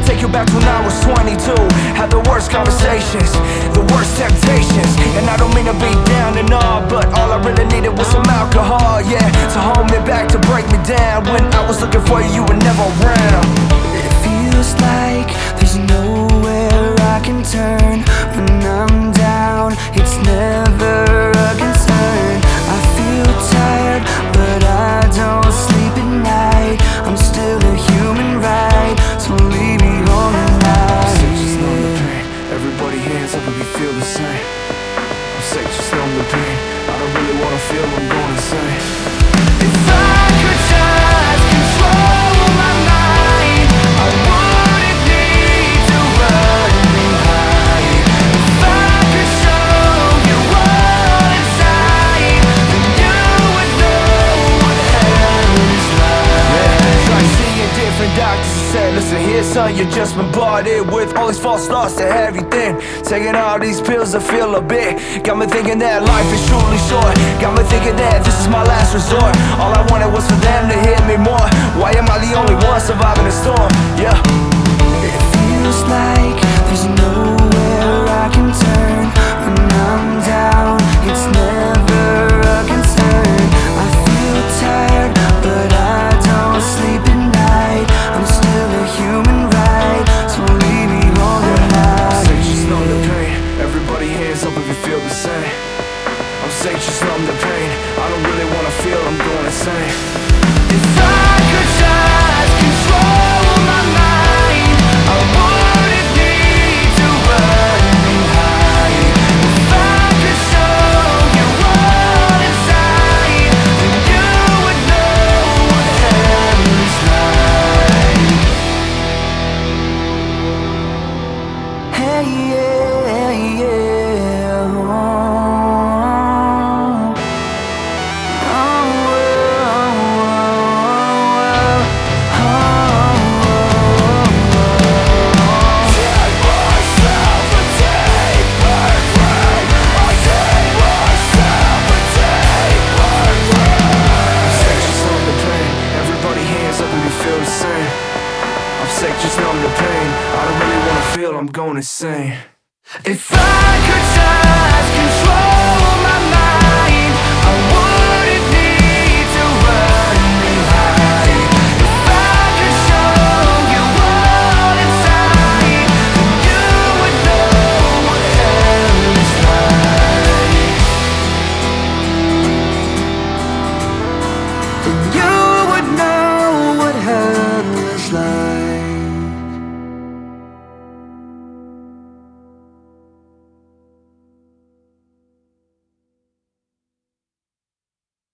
take you back to when I was 22. Had the worst conversations, the worst temptations. And I don't mean to be down and all, but all I really needed was some alcohol, yeah, to hold me back, to break me down. When I was looking for you, you were never around. It feels like there's nowhere I can turn. When I'm down, it's never a concern. I feel tired, but I don't sleep at night. I'm still a human, right? So leave me all night. I'm sick, just numb the pain. Everybody hands up if you feel the same. I'm sick, just numb the pain. I don't really wanna feel, I'm going insane. If I could just control my mind, I wouldn't need to run and hide. If I could show you all inside, then you would know what hell is like. Yeah, try seeing different doctors and said, listen here son, you just bombarded with all these false thoughts to everything. Taking all these pills I feel a bit. Got me thinking that life is truly short. Got me thinking that this is my last resort. All I wanted was for them to hit me more. Why am I the only one surviving the storm? Yeah. It feels like there's nowhere I can turn. When I'm down, it's never a concern. I feel tired, but I don't sleep at night. I'm still a human, right? So leave me all night. I'm sick, just numb the pain. Everybody hands up if you feel the same. I'm sick, just numb the pain. I don't really wanna feel, I'm going insane. If I could just control my mind, I wouldn't need to run and hide. If I could show you all inside, then you would know what hell is like. Hey, yeah, yeah. I'm sick, just numb the pain. I don't really wanna feel, I'm going insane. If I could just control